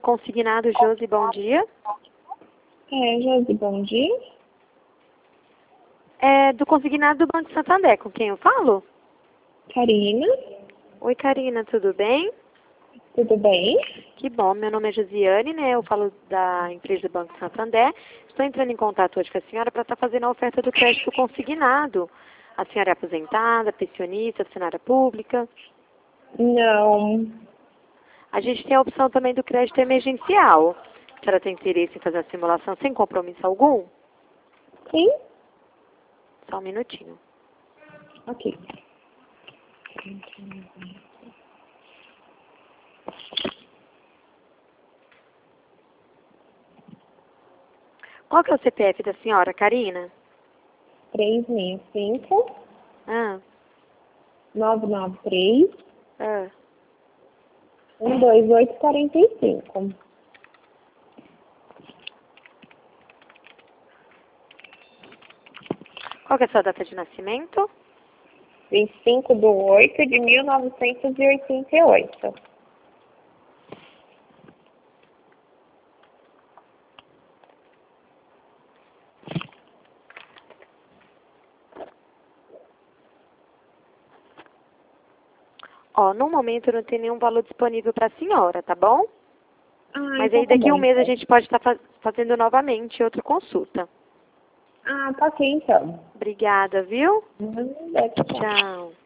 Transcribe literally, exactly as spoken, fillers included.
Consignado, Josi, bom dia. É, Josi, bom dia. É do consignado do Banco Santander, com quem eu falo? Karina, Oi, Karina, tudo bem? tudo bem? Que bom, meu nome é Josiane, né? Eu falo da empresa do Banco Santander. Estou entrando em contato hoje com a senhora para estar fazendo a oferta do crédito consignado. A senhora é aposentada, pensionista, funcionária pública. Não. A gente tem a opção também do crédito emergencial. A senhora tem interesse em fazer a simulação sem compromisso algum? Sim? Só um minutinho. Ok. Qual que é o C P F da senhora, Karina? três seis cinco, Ah, nove nove três, ah. um dois oito quatro cinco. Qual que é a sua data de nascimento? vinte e cinco de oito de mil novecentos e oitenta e oito. Ó, no momento não tem nenhum valor disponível para a senhora, tá bom? Ah, Mas então aí tá daqui a bom, um mês a então. gente pode estar faz- fazendo novamente outra consulta. Ah, tá ok, então. Obrigada, viu? Hum, deve estar. Tchau.